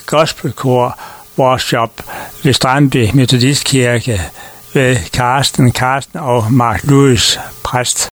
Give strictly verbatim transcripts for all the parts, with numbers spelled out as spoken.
gospelkor workshop ved Strandby Metodistkirke ved Karsten, Karsten og Mark Louis, præst.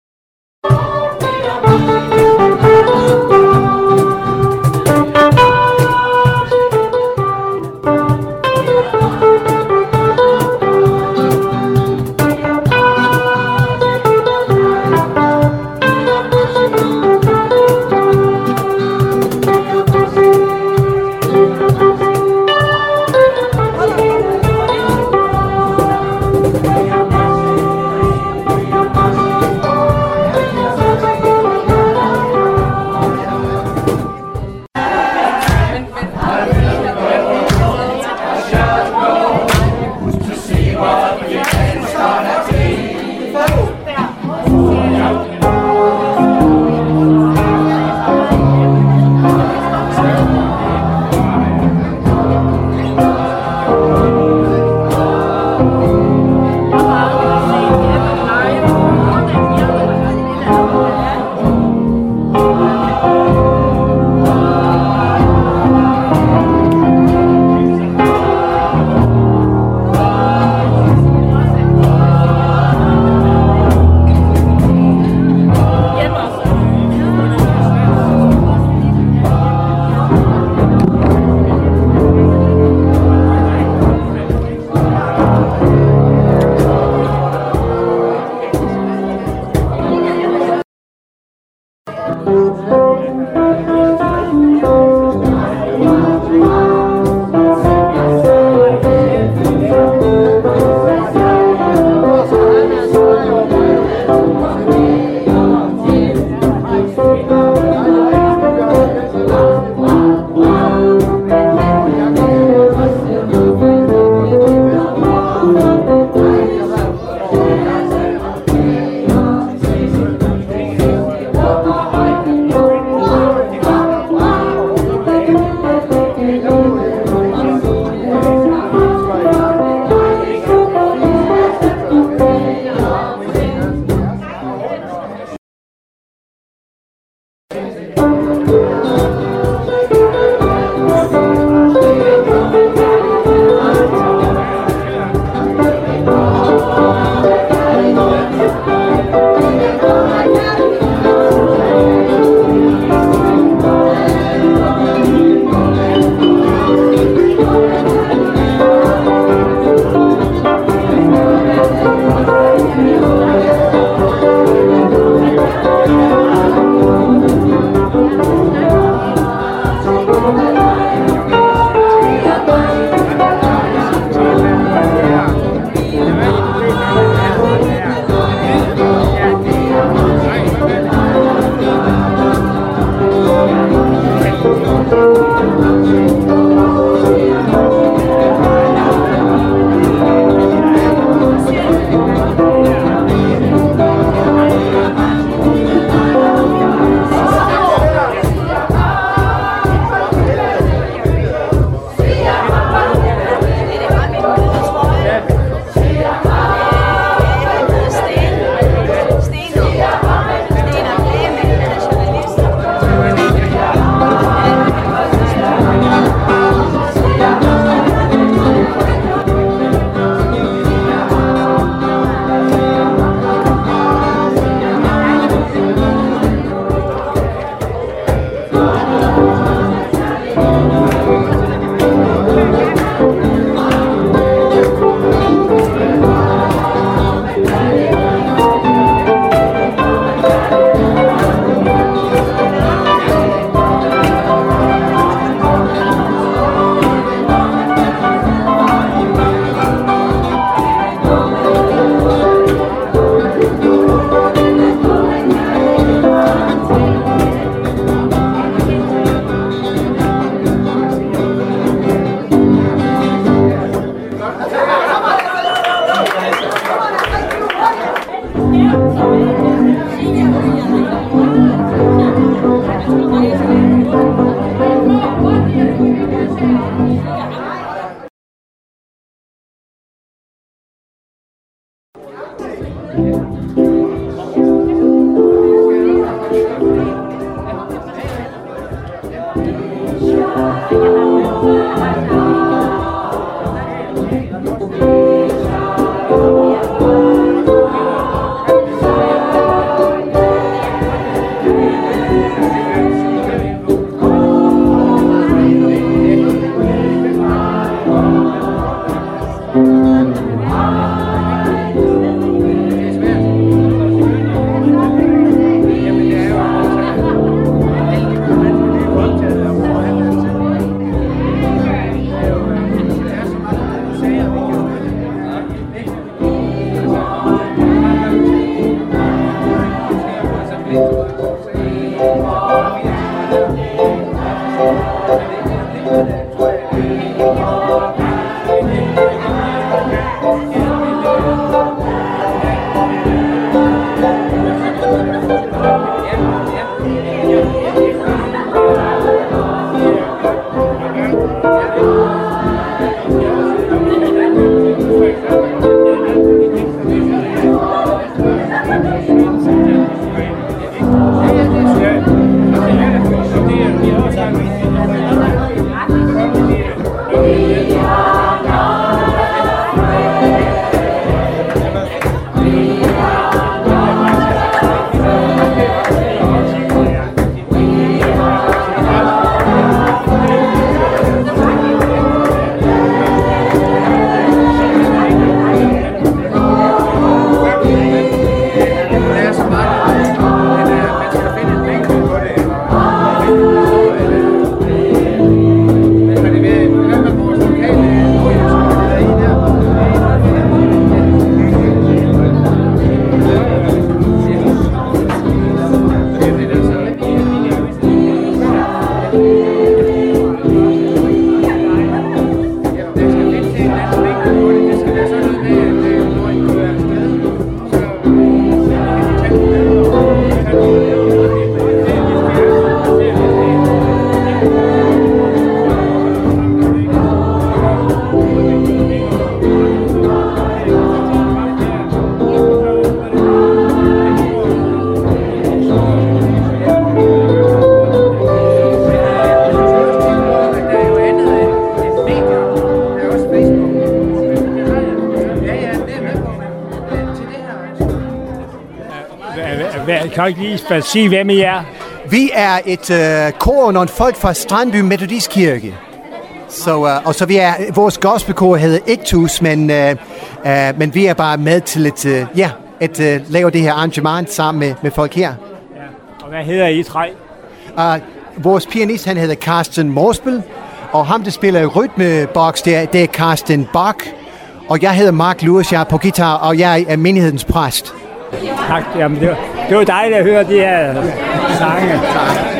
Kan ikke lige sige, hvem I er? Vi er et øh, kor og nogle folk fra Strandby Metodistkirke. Så, øh, og så vi er, vores gospelkor hedder Ictus, men, øh, øh, men vi er bare med til at, øh, ja, at øh, lave det her arrangement sammen med, med folk her. Ja. Og hvad hedder I tre? Uh, vores pianist, han hedder Carsten Morsbøl, og ham, der spiller rytmeboks, det er, det er Carsten Bach. Og jeg hedder Mark Lewis, jeg er på guitar, og jeg er menighedens præst. Tak. Jamen, det var, det var dejligt at høre de her sange. Tak.